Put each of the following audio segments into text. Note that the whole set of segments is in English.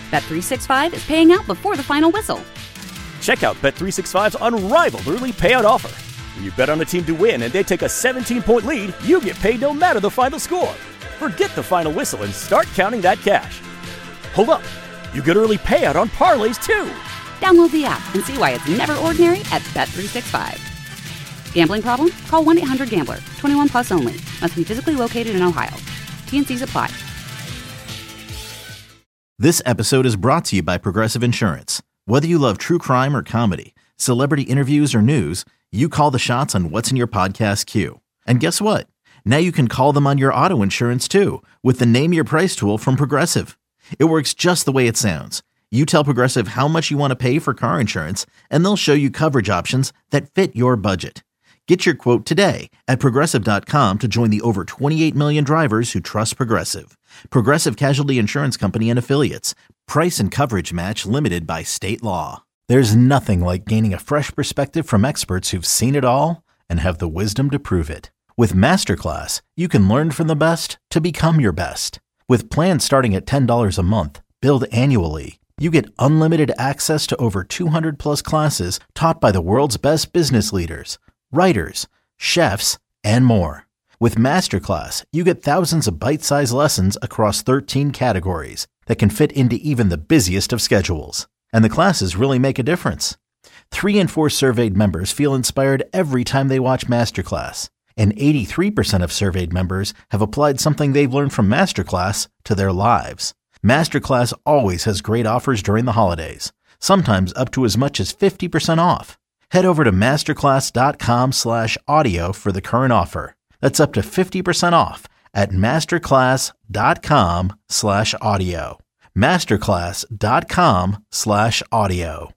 Bet365 is paying out before the final whistle. Check out Bet365's unrivaled early payout offer. When you bet on a team to win and they take a 17-point lead, you get paid no matter the final score. Forget the final whistle and start counting that cash. Hold up. You get early payout on parlays, too. Download the app and see why it's never ordinary at Bet365. Gambling problem? Call 1-800-GAMBLER. 21 plus only. Must be physically located in Ohio. T&Cs apply. This episode is brought to you by Progressive Insurance. Whether you love true crime or comedy, celebrity interviews or news, you call the shots on what's in your podcast queue. And guess what? Now you can call them on your auto insurance too with the Name Your Price tool from Progressive. It works just the way it sounds. You tell Progressive how much you want to pay for car insurance, and they'll show you coverage options that fit your budget. Get your quote today at Progressive.com to join the over 28 million drivers who trust Progressive. Progressive Casualty Insurance Company and Affiliates. Price and coverage match limited by state law. There's nothing like gaining a fresh perspective from experts who've seen it all and have the wisdom to prove it. With Masterclass, you can learn from the best to become your best. With plans starting at $10 a month, billed annually, you get unlimited access to over 200 plus classes taught by the world's best business leaders, writers, chefs, and more. With Masterclass, you get thousands of bite-sized lessons across 13 categories that can fit into even the busiest of schedules. And the classes really make a difference. 3 in 4 surveyed members feel inspired every time they watch Masterclass. And 83% of surveyed members have applied something they've learned from Masterclass to their lives. Masterclass always has great offers during the holidays, sometimes up to as much as 50% off. Head over to masterclass.com/audio for the current offer. That's up to 50% off at masterclass.com/audio. masterclass.com/audio.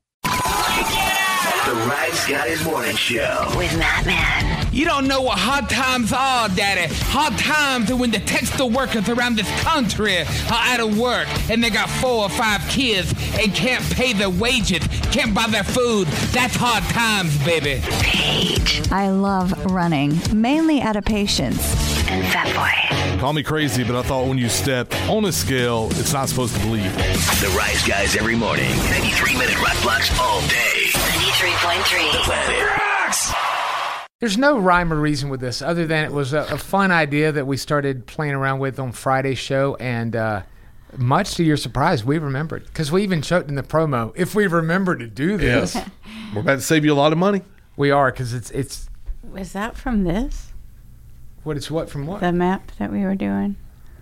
The Rise Guys Morning Show with Matt Man. You don't know what hard times are, Daddy. Hard times are when the textile workers around this country are out of work and they got 4 or 5 kids and can't pay their wages, can't buy their food. That's hard times, baby. Paige. I love running, mainly out of patience. And Fat Boy. Call me crazy, but I thought when you stepped on a scale, it's not supposed to believe. The Rise Guys every morning. 93-minute rock blocks all day. 93.3. The Planet Rocks. There's no rhyme or reason with this other than it was a fun idea that we started playing around with on Friday's show, and much to your surprise, we remembered. Because we even showed in the promo, if we remember to do this. Yes. We're about to save you a lot of money. We are, because it's... Was that from this? What it's what from what? The map that we were doing?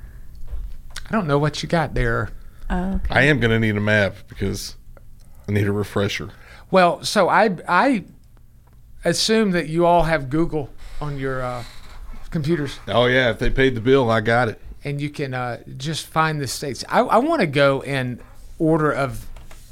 I don't know what you got there. Oh, okay. I am going to need a map because I need a refresher. Well, so I assume that you all have Google on your computers. Oh, yeah. If they paid the bill, I got it. And you can just find the states. I want to go in order of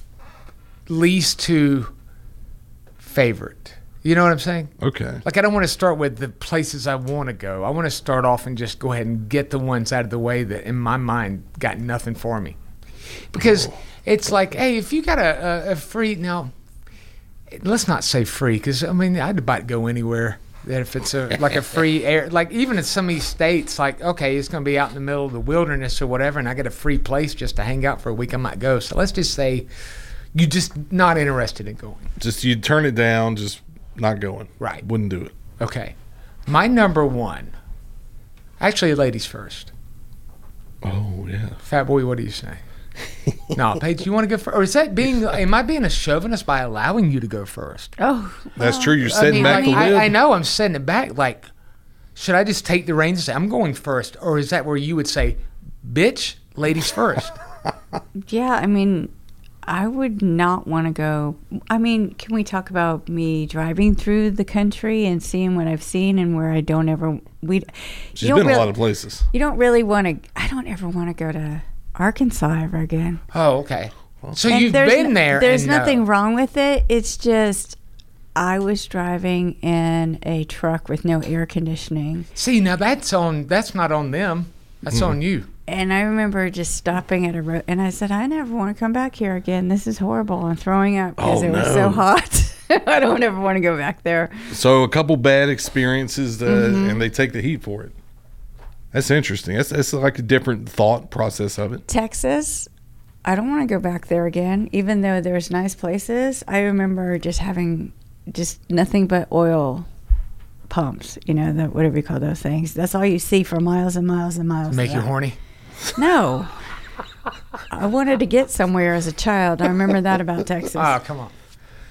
least to favorite. You know what I'm saying? Okay. Like, I don't want to start with the places I want to go. I want to start off and just go ahead and get the ones out of the way that, in my mind, got nothing for me. Because it's like, hey, if you got a free... Now, let's not say free, because, I mean, I'd about go anywhere that if it's like a free air... Like, even in some of these states, like, okay, it's going to be out in the middle of the wilderness or whatever, and I get a free place just to hang out for a week, I might go. So let's just say you're just not interested in going. Just you turn it down, just... Not going. Right. Wouldn't do it. Okay. My number one. Actually, ladies first. Oh, yeah. Fat Boy, what do you say? No, Paige, you want to go first? Or is that am I being a chauvinist by allowing you to go first? Oh. That's true. You're setting back the lid. I know I'm setting it back. Like, should I just take the reins and say, I'm going first? Or is that where you would say, bitch, ladies first? Yeah, I mean... I would not want to go. I mean, can we talk about me driving through the country and seeing what I've seen and where I don't ever... She's been a lot of places. You don't really want to... I don't ever want to go to Arkansas ever again. Oh, okay. So and you've been there. There's nothing wrong with it. It's just... I was driving in a truck with no air conditioning. See, now that's not on them. That's on you. And I remember just stopping at a road, and I said, I never want to come back here again. This is horrible. I'm throwing up because it was so hot. I don't ever want to go back there. So a couple bad experiences, and they take the heat for it. That's interesting. That's like a different thought process of it. Texas, I don't want to go back there again, even though there's nice places. I remember just having just nothing but oil pumps, whatever you call those things. That's all you see for miles and miles and miles. Make you horny? No. I wanted to get somewhere as a child. I remember that about Texas. Oh, come on.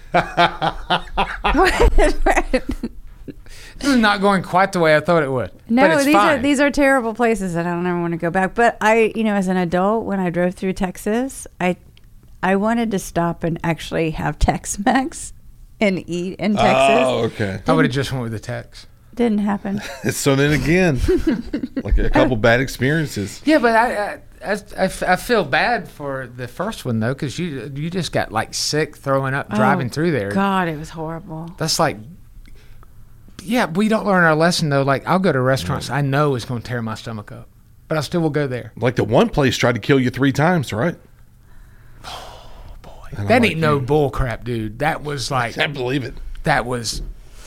This is not going quite the way I thought it would. No, but it's these are terrible places that I don't ever want to go back. But I, as an adult, when I drove through Texas, I wanted to stop and actually have Tex-Mex and eat in Texas. Oh, okay. I would have just went with the Tex. Didn't happen. So then again, like a couple bad experiences. Yeah, but I feel bad for the first one though, because you just got like sick throwing up driving through there. God, it was horrible. That's like, yeah, we don't learn our lesson though. Like I'll go to restaurants I know is going to tear my stomach up, but I still will go there. Like the one place tried to kill you 3 times, right? Oh boy, that ain't no bull crap, dude. That was like, I can't believe it. That was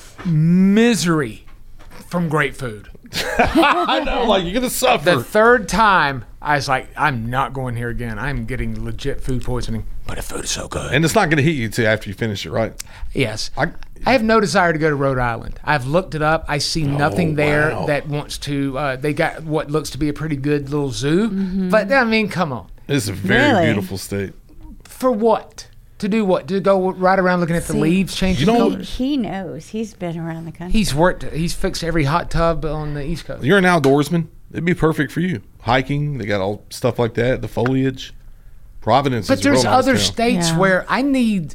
misery from great food. I know, like you're gonna suffer. The third time, I was like, I'm not going here again. I'm getting legit food poisoning, but the food is so good. And it's not gonna hit you till after you finish it, right? Yes. I have no desire to go to Rhode Island. I've looked it up. I see nothing there that wants to. They got what looks to be a pretty good little zoo, but I mean, come on. It's a very beautiful state. For what? To do what? To go right around looking at the leaves changing colors? He knows. He's been around the country. He's worked. He's fixed every hot tub on the East Coast. You're an outdoorsman. It'd be perfect for you. Hiking. They got all stuff like that. The foliage. Providence. But is a real there's nice other town. states where I need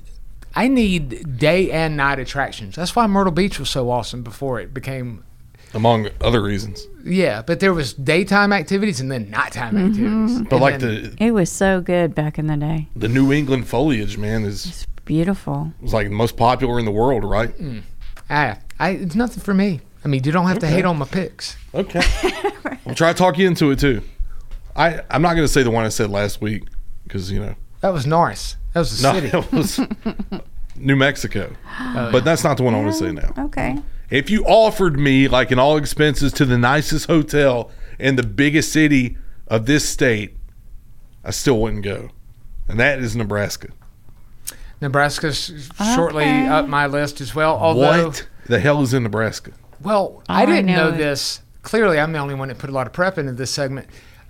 day and night attractions. That's why Myrtle Beach was so awesome before it became. Among other reasons. Yeah, but there was daytime activities and then nighttime activities. But like it was so good back in the day. The New England foliage, man, is beautiful. It's like the most popular in the world, right? It's nothing for me. I mean, you don't have to hate on my picks. Okay. I'll try to talk you into it too. I'm not going to say the one I said last week because that was Norris. That was the city. It was New Mexico. But that's not the one I want to say now. Okay. If you offered me like an all expenses to the nicest hotel in the biggest city of this state, I still wouldn't go. And that is Nebraska. Nebraska's shortly up my list as well. Although, what the hell is in Nebraska? Well, I didn't know this. Clearly, I'm the only one that put a lot of prep into this segment.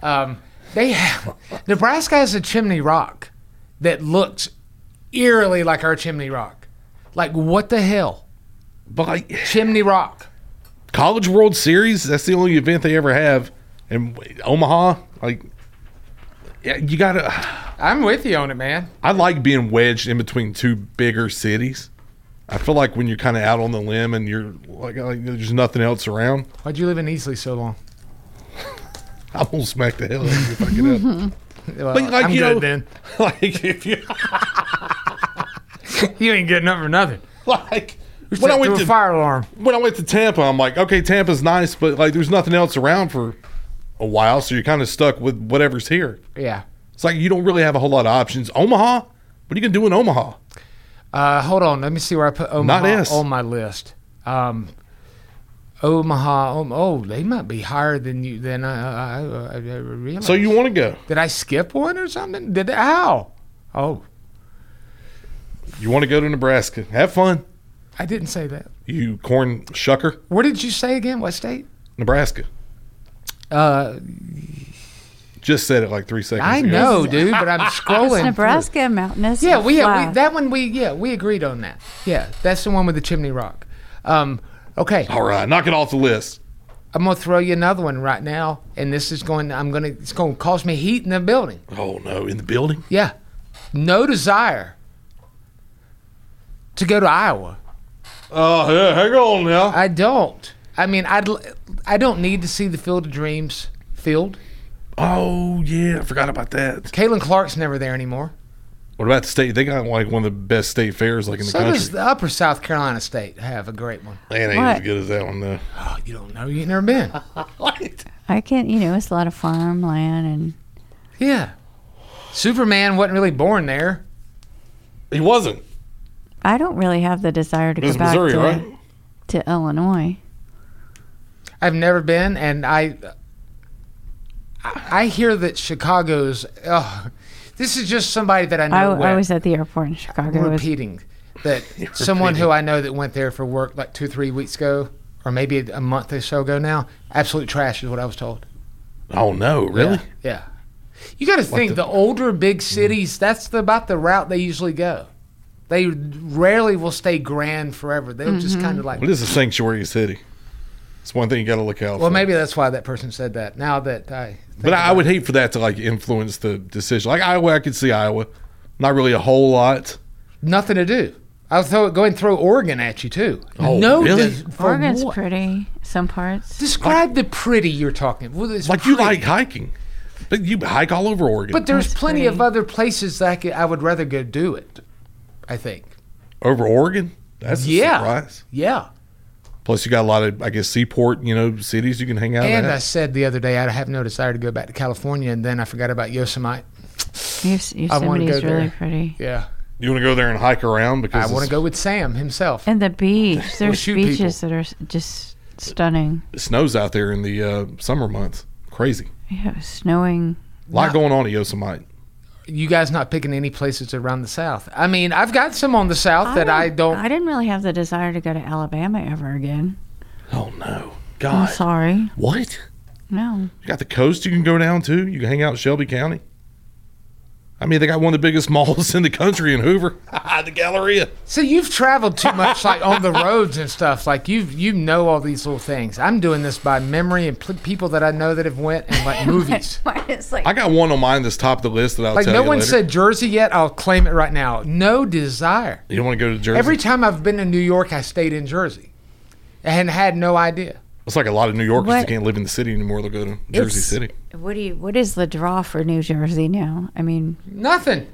Nebraska has a chimney rock that looks eerily like our chimney rock. Like, what the hell? But like Chimney Rock. College World Series, that's the only event they ever have. And Omaha, like, yeah, you got to. I'm with you on it, man. I like being wedged in between two bigger cities. I feel like when you're kind of out on the limb and you're like there's nothing else around. Why'd you live in Easley so long? I'm going to smack the hell out of you if I get up. Well, I'm good then. Like, if you. You ain't getting up for nothing. Like. When I went to fire alarm. When I went to Tampa, I'm like, okay, Tampa's nice, but like, there's nothing else around for a while, so you're kind of stuck with whatever's here. Yeah, it's like you don't really have a whole lot of options. Omaha, what are you gonna do in Omaha? Hold on, let me see where I put Omaha on my list. Omaha. They might be higher than you. Than I realized. So you want to go? Did I skip one or something? How? Oh, you want to go to Nebraska? Have fun. I didn't say that. You corn shucker. Where did you say again? What state? Nebraska. Just said it like 3 seconds I ago. know, dude, but I'm scrolling. Is Nebraska mountainous? Yeah, we agreed on that. Yeah, that's the one with the chimney rock. Okay. All right, knock it off the list. I'm gonna throw you another one right now, and this is it's gonna cost me heat in the building. Oh no, in the building? Yeah. No desire to go to Iowa. Oh, yeah, hang on now. I don't. I mean, I don't need to see the Field of Dreams field. Oh, yeah, I forgot about that. Caitlin Clark's never there anymore. What about the state? They got like one of the best state fairs like in the country. So does the Upper South Carolina State have a great one. Man, ain't as good as that one, though. Oh, you don't know. You ain't never been. I can't, it's a lot of farmland and... Yeah. Superman wasn't really born there. He wasn't. I don't really have the desire to go back Missouri, to Illinois. I've never been, and I hear that Chicago's This is just somebody that I know. I was at the airport in Chicago. I'm repeating that someone who I know that went there for work like 2-3 weeks ago, or maybe a month or so ago now. Absolute trash is what I was told. Oh no, really? Yeah. You got to think the older big cities. That's about the route they usually go. They rarely will stay grand forever. They'll just kind of like. Well, this is a sanctuary city. It's one thing you got to look out for. Well, maybe that's why that person said that. Now that I would hate for that to like influence the decision. Like Iowa, I could see Iowa. Not really a whole lot. Oh, no, really? Oregon's pretty. Some parts. Describe the pretty you're talking. Well, it's like pretty. You like hiking, but you hike all over Oregon. But there's plenty of other places that I would rather go do it. I think over Oregon. That's a surprise. Yeah. Plus, you got a lot of, I guess, seaport, cities you can hang out at. And I said the other day I have no desire to go back to California, and then I forgot about Yosemite. Yosemite's really pretty. Yeah. You want to go there and hike around? Because I want to go with Sam himself. And the beach. There's beaches that are just stunning. It snows out there in the summer months. Crazy. Yeah, it was snowing. A lot going on at Yosemite. You guys not picking any places around the South? I mean, I've got some on the South that I don't. I didn't really have the desire to go to Alabama ever again. Oh, no. God. I'm sorry. What? No. You got the coast you can go down to. You can hang out in Shelby County. I mean, they got one of the biggest malls in the country in Hoover, the Galleria. So you've traveled too much, like on the roads and stuff. Like you know all these little things. I'm doing this by memory and people that I know that have went and like movies. I got one on mine that's top of the list that I'll tell you later. Like no one later. said Jersey yet. I'll claim it right now. No desire. You don't want to go to Jersey? Every time I've been to New York, I stayed in Jersey, and had no idea. It's like a lot of New Yorkers that can't live in the city anymore. They'll go to Jersey City. What is the draw for New Jersey now? I mean, nothing.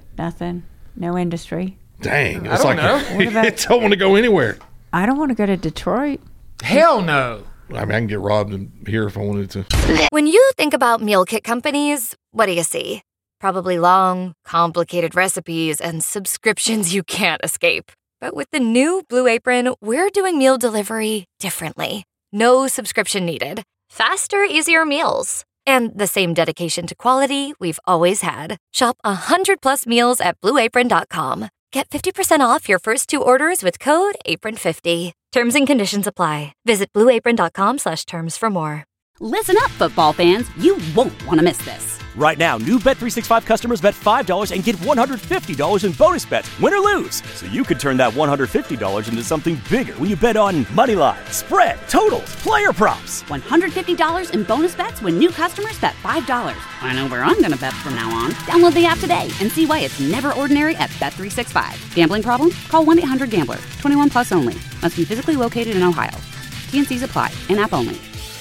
No industry. Dang. I don't know. I don't want to go anywhere. I don't want to go to Detroit. Hell no. I mean, I can get robbed here if I wanted to. When you think about meal kit companies, what do you see? Probably long, complicated recipes and subscriptions you can't escape. But with the new Blue Apron, we're doing meal delivery differently. No subscription needed. Faster, easier meals. And the same dedication to quality we've always had. Shop 100+ meals at blueapron.com. Get 50% off your first 2 orders with code APRON50. Terms and conditions apply. Visit blueapron.com/terms for more. Listen up, football fans. You won't want to miss this. Right now, new Bet365 customers bet $5 and get $150 in bonus bets, win or lose. So you could turn that $150 into something bigger when you bet on money line, spread, totals, player props. $150 in bonus bets when new customers bet $5. I know where I'm going to bet from now on. Download the app today and see why it's never ordinary at Bet365. Gambling problem? Call 1-800-GAMBLER. 21 plus only. Must be physically located in Ohio. TNCs apply. In-app only.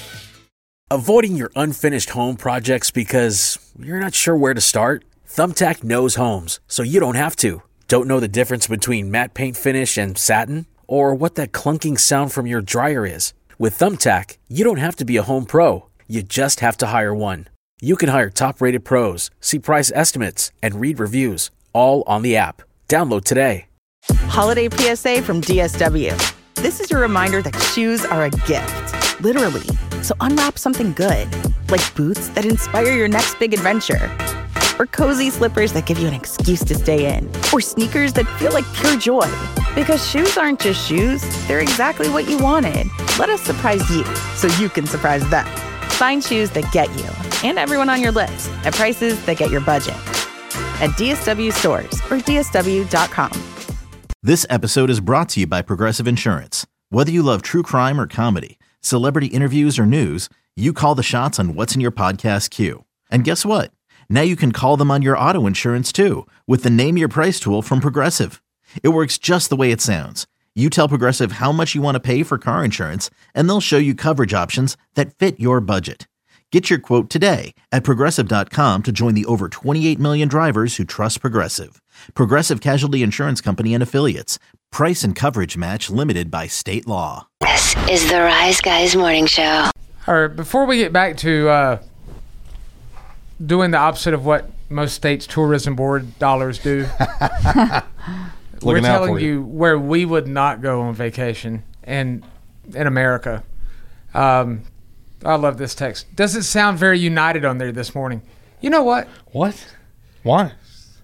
Avoiding your unfinished home projects because you're not sure where to start? Thumbtack knows homes, so you don't have to. Don't know the difference between matte paint finish and satin? Or what that clunking sound from your dryer is? With Thumbtack, you don't have to be a home pro. You just have to hire one. You can hire top-rated pros, see price estimates, and read reviews, all on the app. Download today. Holiday PSA from DSW. This is your reminder that shoes are a gift, literally. So unwrap something good, like boots that inspire your next big adventure, or cozy slippers that give you an excuse to stay in, or sneakers that feel like pure joy. Because shoes aren't just shoes, they're exactly what you wanted. Let us surprise you so you can surprise them. Find shoes that get you and everyone on your list at prices that get your budget. At DSW stores or DSW.com. This episode is brought to you by Progressive Insurance. Whether you love true crime or comedy, celebrity interviews or news, you call the shots on what's in your podcast queue. And guess what? Now you can call them on your auto insurance too with the Name Your Price tool from Progressive. It works just the way it sounds. You tell Progressive how much you want to pay for car insurance, and they'll show you coverage options that fit your budget. Get your quote today at Progressive.com to join the over 28 million drivers who trust Progressive. Progressive Casualty Insurance Company and Affiliates. Price and coverage match limited by state law. This is the Rise Guys Morning Show. All right, before we get back to doing the opposite of what most states' tourism board dollars do, we're telling you where we would not go on vacation in America. I love this text. Doesn't sound very united on there this morning. You know what? What? Why?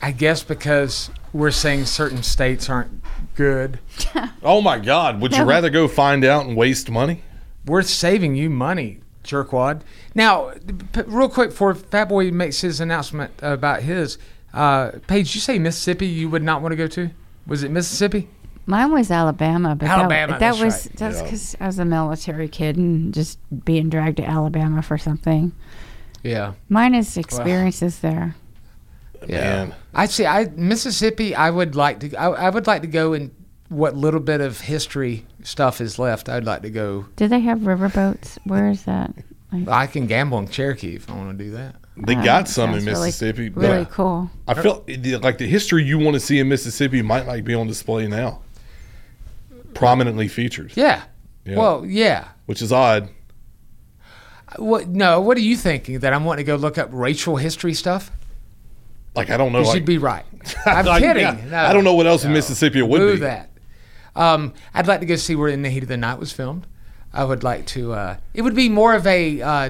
I guess because we're saying certain states aren't good. Oh my God! Would you rather go find out and waste money? We're saving you money, jerkwad. Now, real quick before Fat Boy makes his announcement about his, Paige, you say Mississippi you would not want to go to? Was it Mississippi? Mine was Alabama, but Alabama, that was right. that's because I was a military kid and just being dragged to Alabama for something. Yeah. Mine is experiences there. Yeah. Mississippi. I would like to. I would like to go in what little bit of history stuff is left. I'd like to go. Do they have riverboats? Where is that? I can gamble in Cherokee if I want to do that. They got some in Mississippi. Really cool. I feel like the history you want to see in Mississippi might be on display now. Prominently featured. Yeah. Well, yeah. Which is odd. What are you thinking? That I'm wanting to go look up racial history stuff? Like, I don't know. You'd be right. I'm kidding. Yeah. No, I don't know what else in Mississippi it would be. that. I'd like to go see where In the Heat of the Night was filmed. I would like to. It would be more of a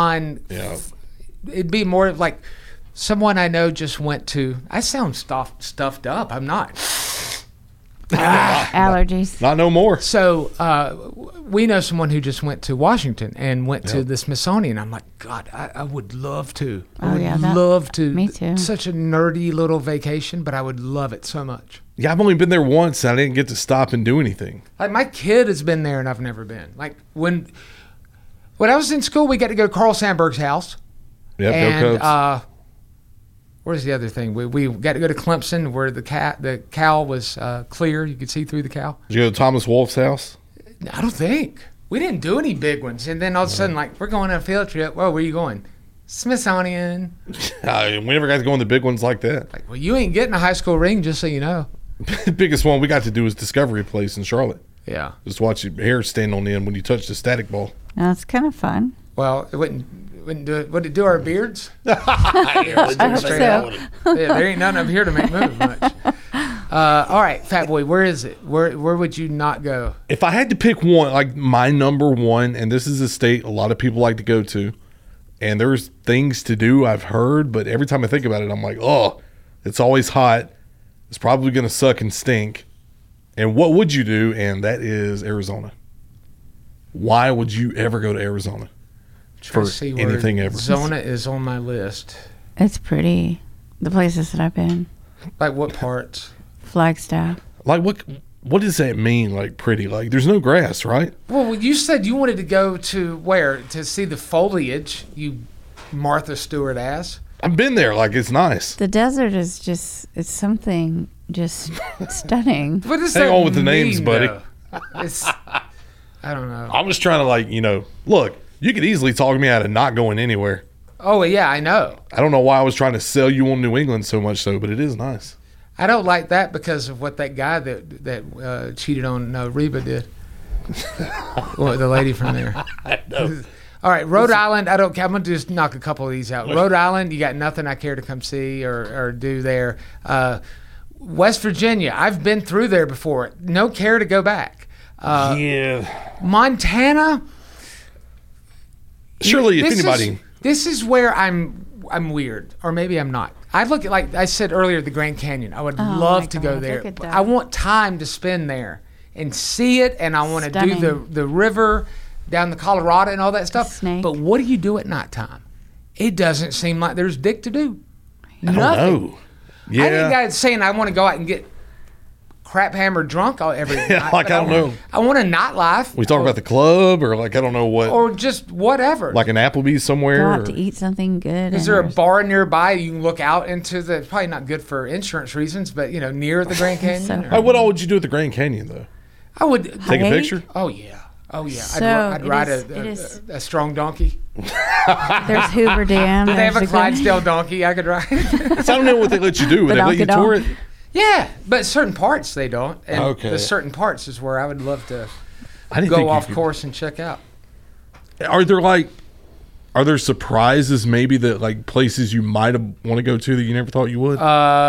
it'd be more of like someone I know just went to. I sound stuffed up. I'm not. Allergies. Not no more. So we know someone who just went to Washington and went to the Smithsonian. I'm like, God, I would love to. I would love to. Me too. Such a nerdy little vacation, but I would love it so much. Yeah, I've only been there once. And I didn't get to stop and do anything. Like my kid has been there and I've never been. Like when I was in school, we got to go to Carl Sandburg's house. Yep, and, go Cubs. Where's the other thing? We got to go to Clemson where the cow was clear. You could see through the cow. Did you go to Thomas Wolfe's house? I don't think. We didn't do any big ones. And then all of a sudden, like, we're going on a field trip. Whoa, where are you going? Smithsonian. We never got to go on the big ones like that. Like, well, you ain't getting a high school ring, just so you know. The biggest one we got to do was Discovery Place in Charlotte. Yeah. Just watch your hair stand on end when you touch the static ball. That's kind of fun. Well, it wouldn't do it. Would it do our beards? I hope so. Yeah, there ain't nothing up here to make move much. All right, Fat Boy, where is it? Where would you not go? If I had to pick one, like my number one, and this is a state a lot of people like to go to, and there's things to do I've heard, but every time I think about it, I'm like, oh, it's always hot. It's probably going to suck and stink. And what would you do? And that is Arizona. Why would you ever go to Arizona? For anything ever. Arizona is on my list. It's pretty. The places that I've been. Like what parts? Flagstaff. Like what does that mean? Like pretty? Like there's no grass, right? Well, you said you wanted to go to where to see the foliage. You Martha Stewart ass. I've been there. Like it's nice. The desert is it's something just stunning. What does Hang that on with the mean, names, buddy. It's I don't know. I'm just trying to look. You could easily talk me out of not going anywhere. Oh, yeah, I know. I don't know why I was trying to sell you on New England so much so, but it is nice. I don't like that because of what that guy that cheated on Reba did. Well, the lady from there. I know. All right, Rhode Island, I don't care. I'm going to just knock a couple of these out. Rhode Island, you got nothing I care to come see or do there. West Virginia, I've been through there before. No care to go back. Montana. Surely, if anybody. This is where I'm weird, or maybe I'm not. I look at, like I said earlier, the Grand Canyon. I would love to go there. But I want time to spend there and see it, and I want to do the river down the Colorado and all that stuff. Snake. But what do you do at nighttime? It doesn't seem like there's dick to do. I don't know. Yeah. I ain't got saying I want to go out and get crap hammered drunk every night. Like, I don't know. I want a nightlife. We talk about the club or like, I don't know what. Or just whatever. Like an Applebee's somewhere. Go out to eat something good. Is there a bar nearby you can look out into? It's probably not good for insurance reasons, but near the Grand Canyon. What all would you do at the Grand Canyon though? I would take a picture. Oh yeah. So I'd ride a strong donkey. There's Hoover Dam. Do they have a Clydesdale donkey I could ride? So I don't know what they let you do. Would they let you tour it? Yeah, but certain parts they don't. And okay. The certain parts is where I would love to go go off course and check out. Are there surprises maybe that like places you might have want to go to that you never thought you would?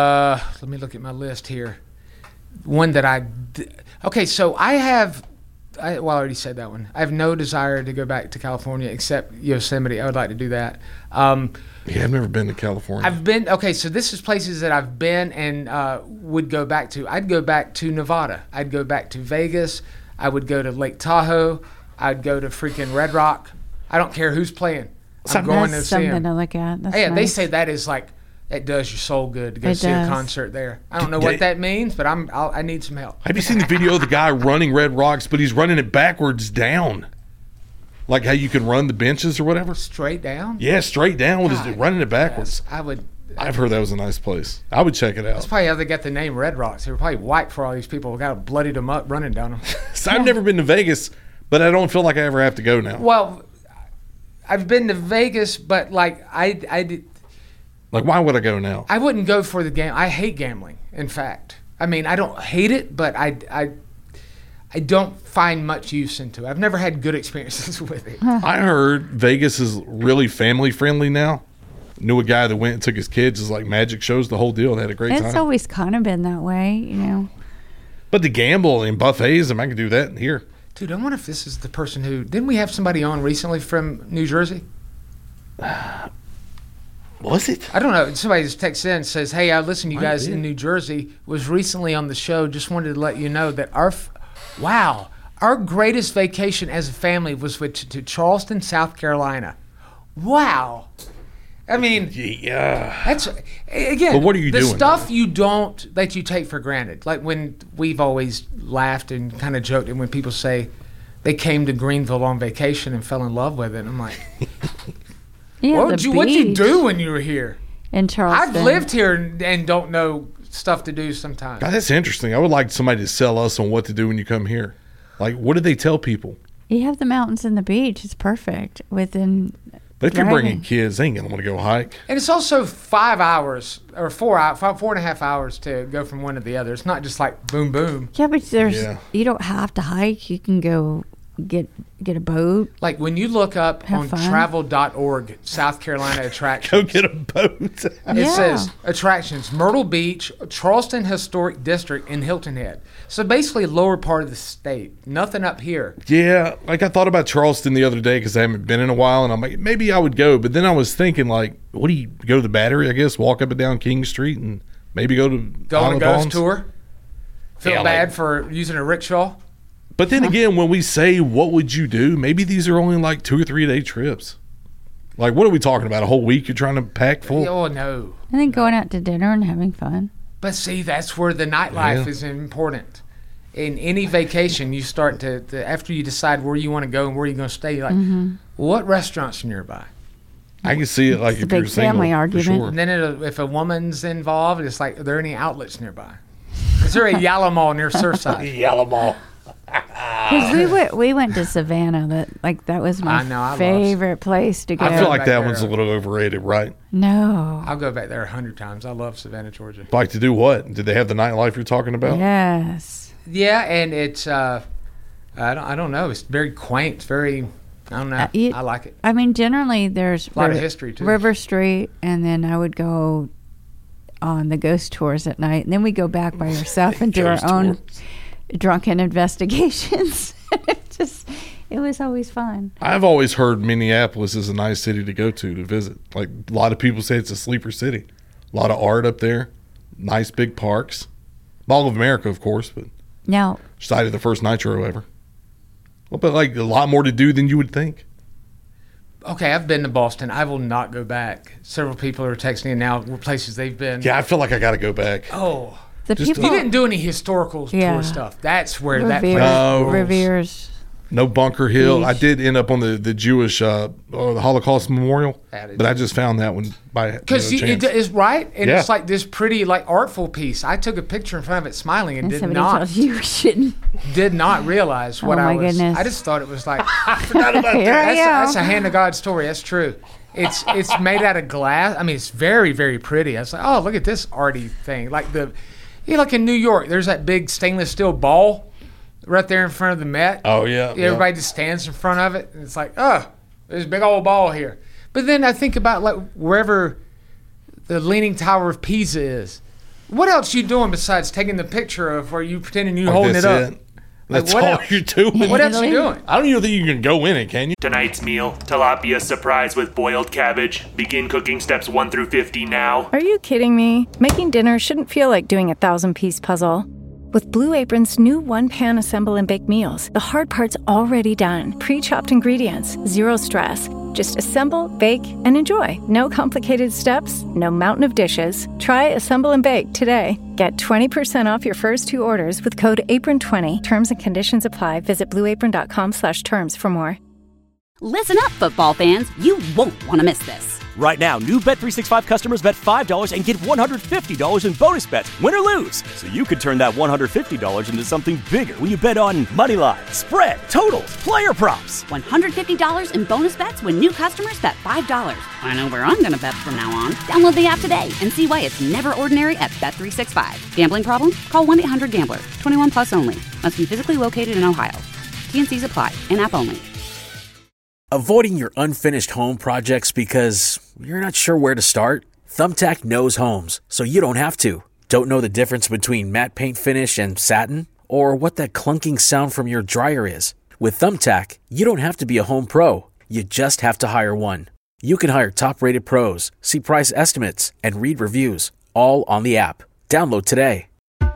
Let me look at my list here. One that okay, so I have I already said that one. I have no desire to go back to California except Yosemite. I would like to do that. Yeah, I've never been to California. I've been, okay, so this is places that I've been and would go back to. I'd go back to Nevada. I'd go back to Vegas. I would go to Lake Tahoe. I'd go to freaking Red Rock. I don't care who's playing. I'm going to see them. Something to look at. That's Yeah, nice. they say that is like, it does your soul good to go It see a does. concert there. I don't know what that means, but I need some help. Have you seen the video of the guy running Red Rocks, but he's running it backwards down? Like how you can run the benches or whatever? Straight down? Yeah, straight down with his running it backwards. Yes, I've heard that was a nice place. I would check it That's out. probably how they got the name Red Rocks. They were probably white for all these people who got bloodied them up running down them. So I've never been to Vegas, but I don't feel like I ever have to go now. Well, I've been to Vegas, but like I did. Like, why would I go now? I wouldn't go for the game. I hate gambling. In fact, I mean, I don't hate it, but I don't find much use into it. I've never had good experiences with it. I heard Vegas is really family friendly now. Knew a guy that went and took his kids. It's like magic shows, the whole deal. They had a great It's time. always kind of been that way, you know. But to gamble and buffets, I can do that here. Dude, I wonder if this is the person who... Didn't we have somebody on recently from New Jersey? Was it? I don't know. Somebody just texts in and says, hey, I listened to you guys in New Jersey. Was recently on the show. Just wanted to let you know that our greatest vacation as a family was to Charleston, South Carolina. Wow. I mean, yeah. That's, again, But what are you the doing stuff that you take for granted. Like when we've always laughed and kind of joked, and when people say they came to Greenville on vacation and fell in love with it, and I'm like, Yeah, what'd you do when you were here? In Charleston. I've lived here and don't know stuff to do sometimes. God, that's interesting. I would like somebody to sell us on what to do when you come here. Like, what do they tell people? You have the mountains and the beach. It's perfect. Within. But if you're driving. bringing kids, they ain't going to want to go hike. And it's also 5 hours or 4.5 hours to go from one to the other. It's not just like boom, boom. Yeah, but you don't have to hike. You can go get a boat. Like when you look up Have on fun. travel.org, South Carolina attractions. Go get a boat. It says attractions, Myrtle Beach, Charleston Historic District, and Hilton Head. So basically lower part of the state. Nothing up here. Yeah, like I thought about Charleston the other day because I haven't been in a while, and I'm like, maybe I would go. But then I was thinking, like, what do you go to the Battery, I guess, walk up and down King Street, and maybe go to Go on a Isle of ghost Palms? tour. Feel Yeah, bad like- for using a rickshaw. But then again, when we say, what would you do? Maybe these are only like 2 or 3 day trips. Like, what are we talking about? A whole week you're trying to pack full? Oh, no. I think going out to dinner and having fun. But see, that's where the nightlife Yeah. is important. In any vacation, you start to after you decide where you want to go and where you're going to stay, you're like, what restaurants are nearby? I can see it like It's if a you're big single, family for argument. sure. And then if a woman's involved, it's like, are there any outlets nearby? Is there a Yalla Mall near Surfside? Yellow Mall. Because we went to Savannah. That was my I know, I love favorite place to go. I feel like back that there. one's a little overrated, right? No. I'll go back there 100 times. I love Savannah, Georgia. Like to do what? Did they have the nightlife you're talking about? Yes. Yeah, and it's I don't know. It's very quaint. It's very I don't know. I like it. I mean, generally there's A lot of history, too. River Street, and then I would go on the ghost tours at night, and then we go back by yourself and do our Ghost own tours. drunken investigations. It was always fun. I've always heard Minneapolis is a nice city to go to visit. Like a lot of people say it's a sleeper city. A lot of art up there. Nice big parks. Mall of America, of course, but Now, site of the first Nitro ever. Well, but like a lot more to do than you would think. Okay, I've been to Boston. I will not go back. Several people are texting me now what places they've been. Yeah, I feel like I got to go back. Oh. the Just people You didn't do any historical Yeah. tour stuff. That's where that place No. rules. Revere's. No Bunker Hill. Beach. I did end up on the Jewish the Holocaust Memorial, That is- but I just found that one by Because chance. it is right, and Yeah. it's like this pretty, like artful piece. I took a picture in front of it, smiling, and And did somebody told you shouldn't. not realize what Oh, I my was. goodness. I just thought it was like Forgot about Here that. I that's am. a hand of God story. That's true. It's made out of glass. I mean, it's very, very pretty. I was like, oh, look at this arty thing. Like like in New York, there's that big stainless steel ball right there in front of the Met. Oh, yeah. Everybody just stands in front of it, and it's like, oh, there's a big old ball here. But then I think about like wherever the Leaning Tower of Pisa is. What else you doing besides taking the picture of where you pretending you Like holding that's it up? That's what all else? you're doing. What else are you doing? I don't even think you can go in it, can you? Tonight's meal, tilapia surprise with boiled cabbage. Begin cooking steps 1 through 50 now. Are you kidding me? Making dinner shouldn't feel like doing a 1,000-piece puzzle. With Blue Apron's new one-pan assemble and bake meals, the hard part's already done. Pre-chopped ingredients, zero stress. Just assemble, bake, and enjoy. No complicated steps, no mountain of dishes. Try Assemble and Bake today. Get 20% off your first 2 orders with code APRON20. Terms and conditions apply. Visit blueapron.com/terms for more. Listen up, football fans. You won't want to miss this. Right now, new Bet365 customers bet $5 and get $150 in bonus bets, win or lose. So you could turn that $150 into something bigger when you bet on money line, spread, totals, player props. $150 in bonus bets when new customers bet $5. I know where I'm going to bet from now on. Download the app today and see why it's never ordinary at Bet365. Gambling problem? Call 1-800-GAMBLER. 21 plus only. Must be physically located in Ohio. T&Cs apply. In-app only. Avoiding your unfinished home projects because you're not sure where to start? Thumbtack knows homes, so you don't have to. Don't know the difference between matte paint finish and satin? Or what that clunking sound from your dryer is? With Thumbtack, you don't have to be a home pro. You just have to hire one. You can hire top-rated pros, see price estimates, and read reviews, all on the app. Download today.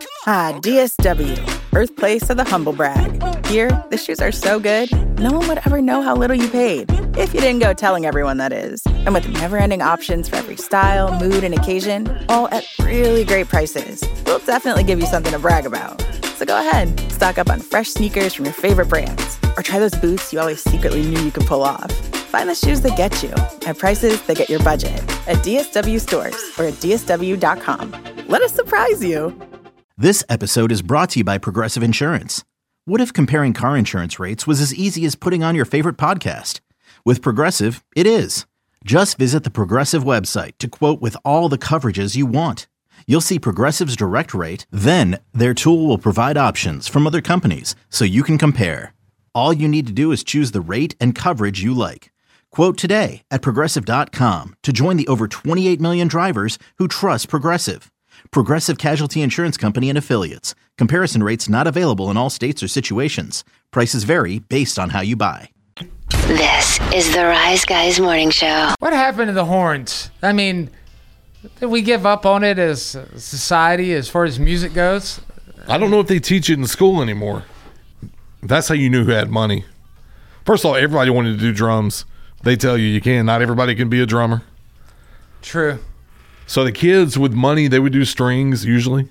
DSW, birthplace of the humble brag. Here, the shoes are so good, no one would ever know how little you paid. If you didn't go telling everyone, that is. And with never-ending options for every style, mood, and occasion, all at really great prices, we'll definitely give you something to brag about. So go ahead, stock up on fresh sneakers from your favorite brands, or try those boots you always secretly knew you could pull off. Find the shoes that get you at prices that get your budget at DSW stores or at DSW.com. Let us surprise you. This episode is brought to you by Progressive Insurance. What if comparing car insurance rates was as easy as putting on your favorite podcast? With Progressive, it is. Just visit the Progressive website to quote with all the coverages you want. You'll see Progressive's direct rate, then their tool will provide options from other companies so you can compare. All you need to do is choose the rate and coverage you like. Quote today at Progressive.com to join the over 28 million drivers who trust Progressive. Progressive Casualty Insurance Company and Affiliates. Comparison rates not available in all states or situations. Prices vary based on how you buy. This is the Rise Guys Morning Show. What happened to the horns? I mean, did we give up on it as a society as far as music goes? I don't know if they teach it in school anymore. That's how you knew who had money. First of all, everybody wanted to do drums. They tell you can. Not everybody can be a drummer. True. So the kids with money, they would do strings usually.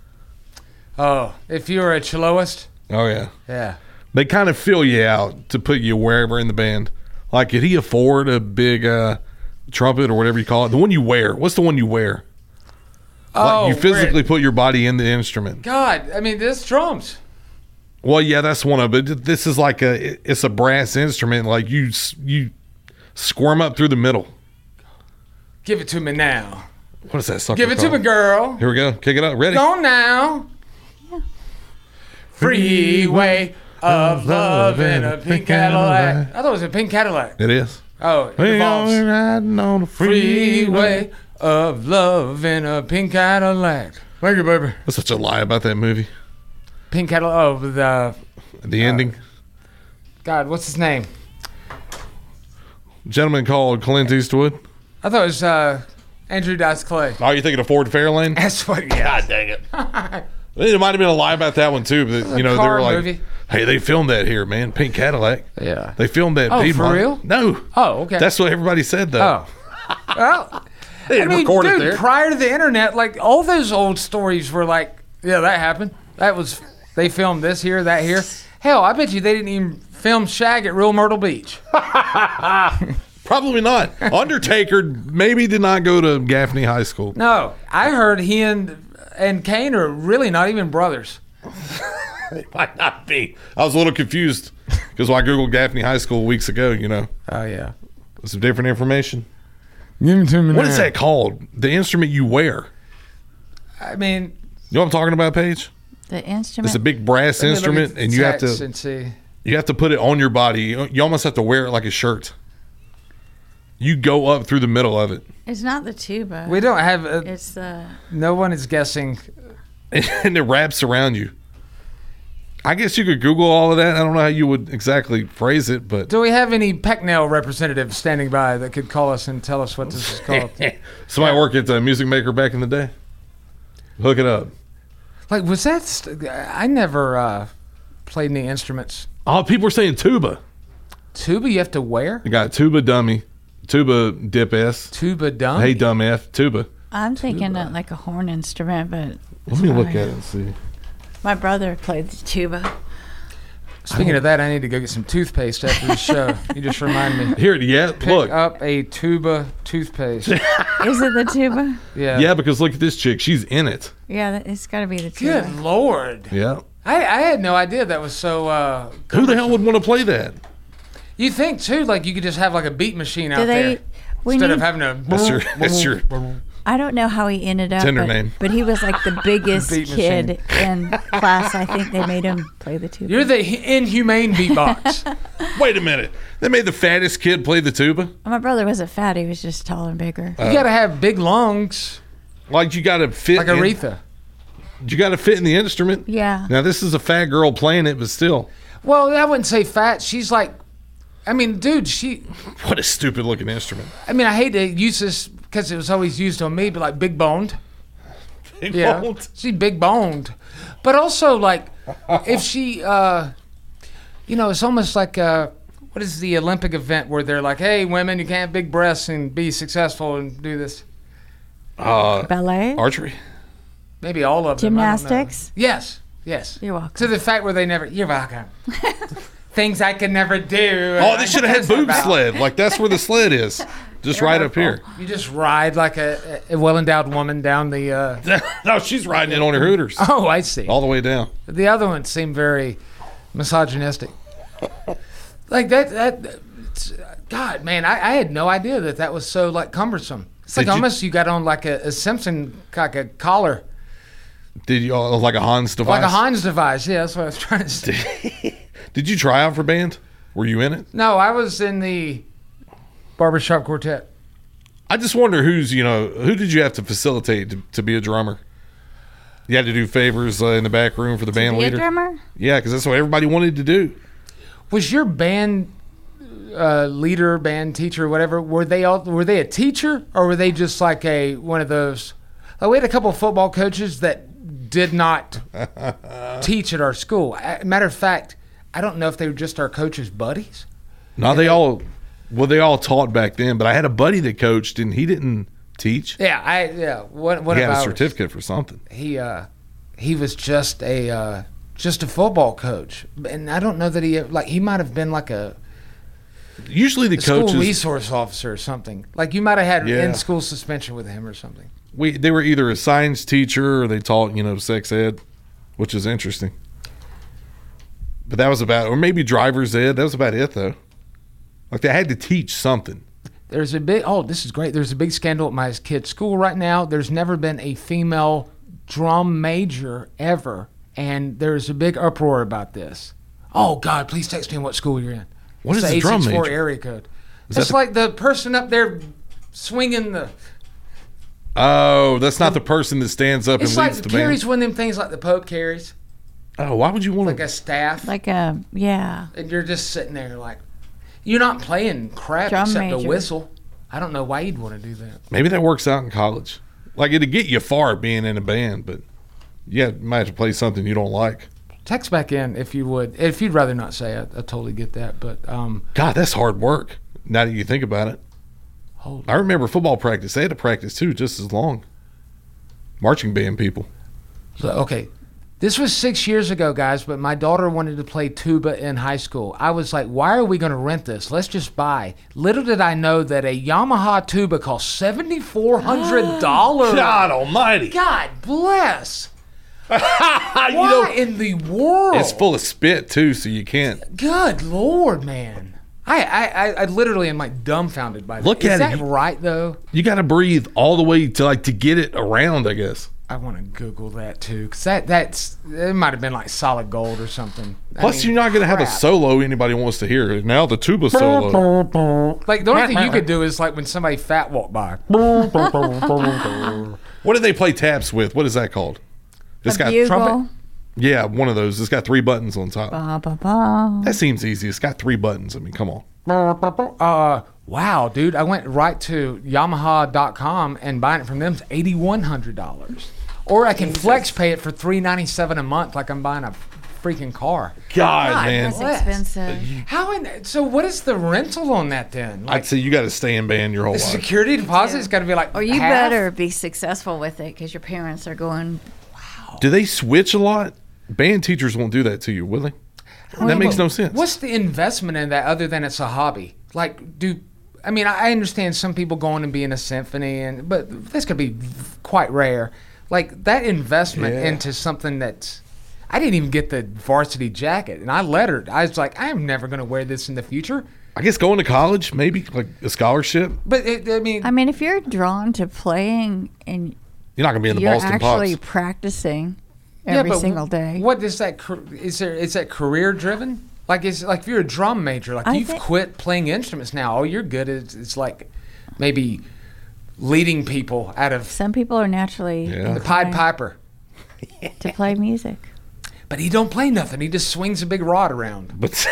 Oh, if you were a celloist? Oh, yeah. Yeah. They kind of fill you out to put you wherever in the band. Like, could he afford a big trumpet or whatever you call it? The one you wear. What's the one you wear? Oh, like you physically put your body in the instrument. God, I mean, this drums. Well, yeah, that's one of it. This is like it's a brass instrument. Like you squirm up through the middle. Give it to me now. What is that sucker Give it called? to me, girl. Here we go. Kick it up. Ready? Go now. Freeway of love in a pink Cadillac. I thought it was a pink Cadillac. It is. Oh, it we involves are riding on the freeway of love in a pink Cadillac. Thank you, baby. That's such a lie about that movie. Pink Cadillac. Oh, the ending. God, what's his name? Gentleman called Clint Eastwood. I thought it was Andrew Dice Clay. Oh, you thinking of Ford Fairlane? That's what. Yeah. God dang it. It might have been a lie about that one too, but they were like, movie. "Hey, they filmed that here, man. Pink Cadillac. Yeah, they filmed that." Oh, Piedmont. for real? No. Oh, okay. That's what everybody said, though. Oh, well, they didn't record it there. Prior to the internet, like all those old stories were like, yeah, that happened. They filmed this here, that here. Hell, I bet you they didn't even film Shag at Real Myrtle Beach. Probably not. Undertaker maybe did not go to Gaffney High School. No, I heard he and Kane are really not even brothers. It might not be. I was a little confused because when I Googled Gaffney High School weeks ago, Oh, yeah. Some different information. Give it to me What now. is that called? The instrument you wear. I mean, you know what I'm talking about, Paige? The instrument. It's a big brass instrument, and you have to put it on your body. You almost have to wear it like a shirt. You go up through the middle of it. It's not the tuba. We don't have. It's the. No one is guessing. And it wraps around you. I guess you could Google all of that. I don't know how you would exactly phrase it, but Do we have any Pecknail representatives standing by that could call us and tell us what this is called? somebody work at the Music Maker back in the day. Hook it up. Like, was that? I never played any instruments. Oh, people are saying tuba. Tuba you have to wear? You got tuba dummy, tuba dip S. Tuba dummy? Hey, dumb F, tuba. I'm thinking like a horn instrument, but Let me look at it and see. my brother played the tuba. Speaking of that, I need to go get some toothpaste after the show. You just remind me. Here, yeah, Pick look. up a tuba toothpaste. Is it the tuba? Yeah. Yeah, because look at this chick. She's in it. Yeah, it's got to be the tuba. Good Lord. Yeah. I had no idea that was so. Who the hell would want to play that? You think too, like you could just have like a beat machine out they- there we instead of need- having a. That's your I don't know how he ended up, Tender but, name. but he was like the biggest Beat kid in class. I think they made him play the tuba. You're the inhumane beatbox. Wait a minute. They made the fattest kid play the tuba? My brother wasn't fat; he was just tall and bigger. You got to have big lungs. Like you got to fit. Like Aretha. You got to fit in the instrument. Yeah. Now this is a fat girl playing it, but still. Well, I wouldn't say fat. She's like, I mean, dude, What a stupid looking instrument. I mean, I hate to use this because it was always used on me, but like big boned. Big Yeah, boned? she's big boned. But also, like, if she, it's almost like, what is the Olympic event where they're like, hey, women, you can't have big breasts and be successful and do this? Ballet? Archery? Maybe all of them. I don't know. Gymnastics? Yes. You're welcome. To the fact where they never, you're welcome. Things I could never do. Oh, they should have had boob sled. Like that's where the sled is. Just right up here. You just ride like a well-endowed woman down the... No, she's riding it on her hooters. Oh, I see. All the way down. The other one seemed very misogynistic. Like that God, man, I had no idea that was so like cumbersome. It's like almost you got on like a Simpson like a collar. Did you like a Hans device? Like a Hans device, yeah, that's what I was trying to say. Did you try out for band? Were you in it? No, I was in the barbershop quartet. I just wonder who did you have to facilitate to be a drummer? You had to do favors in the back room for the band leader? A drummer? Yeah, because that's what everybody wanted to do. Was your band leader, band teacher, whatever? Were they a teacher, or were they just like one of those? Like we had a couple of football coaches that did not teach at our school. Matter of fact, I don't know if they were just our coaches' buddies. No, they all taught back then. But I had a buddy that coached, and he didn't teach. Yeah, What he had about a certificate for something. He was just a football coach, and I don't know that he might have been like a. Usually the school coaches resource officer or something. Like you might have had Yeah. in-school suspension with him or something. They were either a science teacher or they taught sex ed, which is interesting. But that was about, or maybe driver's ed. That was about it though. Like they had to teach something. There's a big, this is great. There's a big scandal at my kid's school right now. There's never been a female drum major ever, and there's a big uproar about this. Oh God, please text me what school you're in. What It's is the the drum 864 major? area code. Is It's that like the person up there swinging the. Oh, that's not the person that stands up and It's like leads the carries band. one of them things like the Pope carries, Oh, why would you want like a staff, yeah. and you're just sitting there like, you're not playing crap Drum except major. a whistle. I don't know why you'd want to do that. Maybe that works out in college. Like it'd get you far being in a band, but you might have to play something you don't like. Text back in if you would. If you'd rather not say it, I totally get that. But God, that's hard work. Now that you think about it. I remember football practice. They had to practice too, just as long. Marching band people. so, okay, this was 6 years ago, guys. But my daughter wanted to play tuba in high school. I was like, "Why are we going to rent this? Let's just buy." Little did I know that a Yamaha tuba cost $7,400. God Almighty! God bless. Why in the world? It's full of spit too, so you can't. Good Lord, man. I literally am like dumbfounded by that. Look Is at that it. right though? You got to breathe all the way to get it around. I guess. I want to Google that too, because it might have been like solid gold or something. Plus, you're not going to have a solo anybody wants to hear. Now the tuba solo. Like the only thing you could do is like when somebody fat walked by. What do they play taps with? What is that called? A bugle. Yeah, one of those. It's got 3 buttons on top. Ba, ba, ba. That seems easy. It's got 3 buttons. I mean, come on. Wow, dude. I went right to Yamaha.com and buying it from them is $8,100. Or I can flex pay it for $397 a month like I'm buying a freaking car. God, man. That's expensive. So what is the rental on that then? I'd say you got to stay in band your whole The life. security deposit's got to be like Or you half? better be successful with it because your parents are going, Do they switch a lot? Band teachers won't do that to you, will they? That makes no sense. What's the investment in that other than it's a hobby? Like, I understand some people going and being a symphony, but this could be quite rare. Like that investment into something that's, I didn't even get the varsity jacket, and I lettered. I was like, I am never going to wear this in the future. I guess going to college, maybe like a scholarship. But I mean, if you're drawn to playing and you're not going to be in the you're Boston actually Pops. practicing every single day. What is that? Is that career driven? Like if you're a drum major, like you've quit playing instruments now. All you're good at is like maybe leading people out of. Some people are naturally the Pied Piper to play music. But he don't play nothing. He just swings a big rod around. But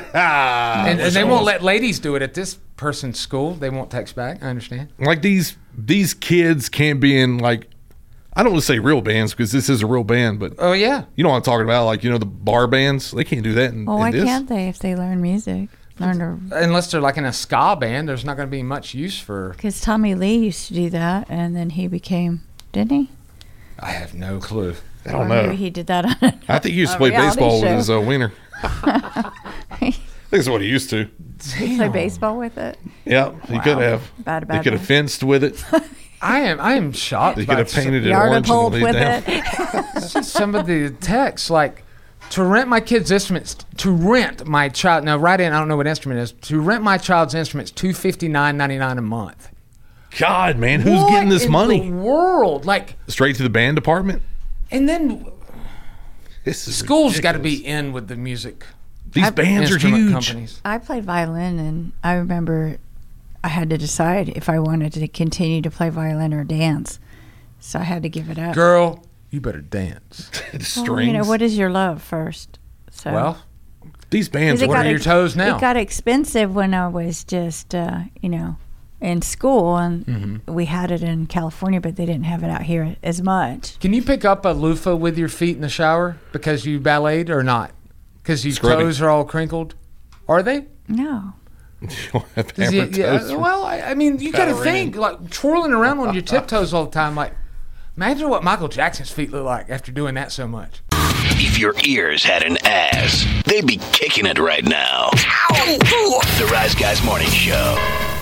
and they won't let ladies do it at this person's school. They won't text back. I understand. Like these kids can't be in like, I don't want to say real bands because this is a real band, but oh yeah, you know what I'm talking about? Like the bar bands, they can't do that. Why can't they if they learn music? Unless they're like in a ska band, there's not going to be much use for. Because Tommy Lee used to do that, and then he became, didn't he? I have no clue. I don't know. Maybe he did that on I think he used to play baseball with his wiener. I think that's what he used to. He play baseball with it? Yeah, he could have. He could have fenced with it. I am shocked. He could have painted it orange and laid down. Some of the texts, like to rent my kid's instruments, to rent my child. Now, write in. I don't know what instrument it is. To rent my child's instruments, $259.99 a month. God, man, who's getting this money? The world, like straight to the band department. And then schools got to be in with the music. These bands are huge. Companies. I played violin, and I remember I had to decide if I wanted to continue to play violin or dance. So I had to give it up. Girl, you better dance. Strings. Well, what is your love first? So well, these bands what are your toes now? It got expensive when I was just, in school, and we had it in California, but they didn't have it out here as much. Can you pick up a loofah with your feet in the shower because you balleted or not? Because your toes are all crinkled? Are they? No. Well, I mean, you got to think, like twirling around on your tiptoes all the time. Like, imagine what Michael Jackson's feet look like after doing that so much. If your ears had an ass, they'd be kicking it right now. The Rise Guys Morning Show.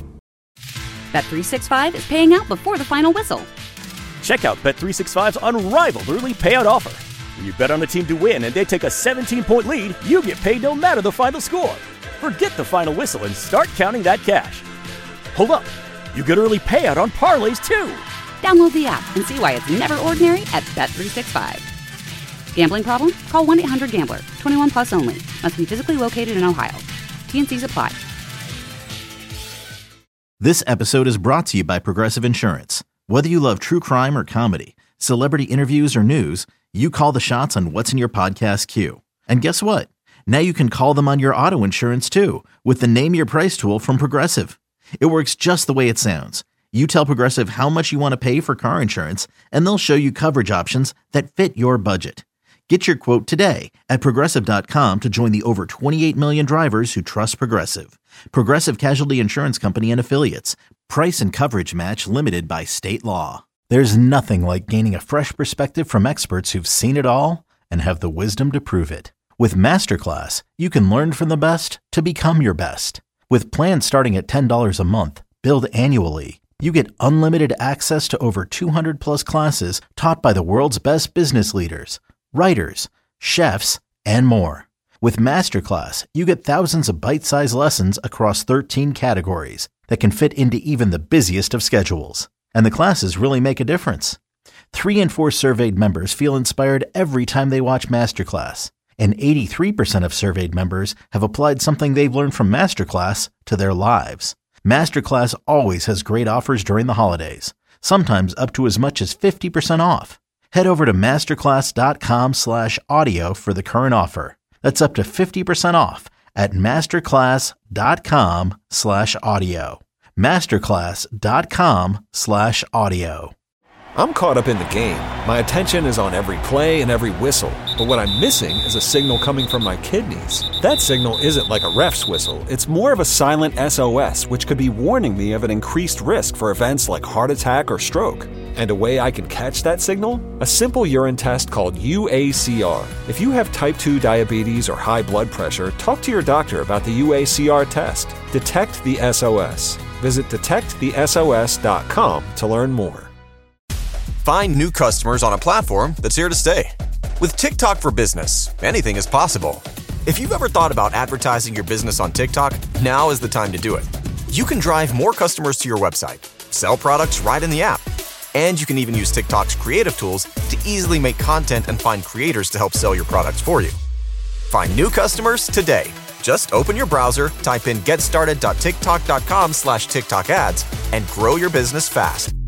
Bet365 is paying out before the final whistle. Check out Bet365's unrivaled early payout offer. When you bet on a team to win and they take a 17-point lead, you get paid no matter the final score. Forget the final whistle and start counting that cash. Hold up. You get early payout on parlays, too. Download the app and see why it's never ordinary at Bet365. Gambling problem? Call 1-800-GAMBLER. 21 plus only. Must be physically located in Ohio. T&Cs apply. This episode is brought to you by Progressive Insurance. Whether you love true crime or comedy, celebrity interviews or news, you call the shots on what's in your podcast queue. And guess what? Now you can call them on your auto insurance too with the Name Your Price tool from Progressive. It works just the way it sounds. You tell Progressive how much you want to pay for car insurance, and they'll show you coverage options that fit your budget. Get your quote today at Progressive.com to join the over 28 million drivers who trust Progressive. Progressive Casualty Insurance Company and Affiliates. Price and coverage match limited by state law. There's nothing like gaining a fresh perspective from experts who've seen it all and have the wisdom to prove it. With Masterclass, you can learn from the best to become your best. With plans starting at $10 a month, billed annually, you get unlimited access to over 200 plus classes taught by the world's best business leaders, writers, chefs, and more. With Masterclass, you get thousands of bite-sized lessons across 13 categories that can fit into even the busiest of schedules. And the classes really make a difference. 3 in 4 surveyed members feel inspired every time they watch Masterclass. And 83% of surveyed members have applied something they've learned from Masterclass to their lives. Masterclass always has great offers during the holidays, sometimes up to as much as 50% off. Head over to masterclass.com/audio for the current offer. That's up to 50% off at masterclass.com/audio. masterclass.com/audio. I'm caught up in the game. My attention is on every play and every whistle. But what I'm missing is a signal coming from my kidneys. That signal isn't like a ref's whistle. It's more of a silent SOS, which could be warning me of an increased risk for events like heart attack or stroke. And a way I can catch that signal? A simple urine test called UACR. If you have type 2 diabetes or high blood pressure, talk to your doctor about the UACR test. Detect the SOS. Visit detectthesos.com to learn more. Find new customers on a platform that's here to stay. With TikTok for Business, anything is possible. If you've ever thought about advertising your business on TikTok, now is the time to do it. You can drive more customers to your website, sell products right in the app, and you can even use TikTok's creative tools to easily make content and find creators to help sell your products for you. Find new customers today. Just open your browser, type in getstarted.tiktok.com/TikTok ads, and grow your business fast.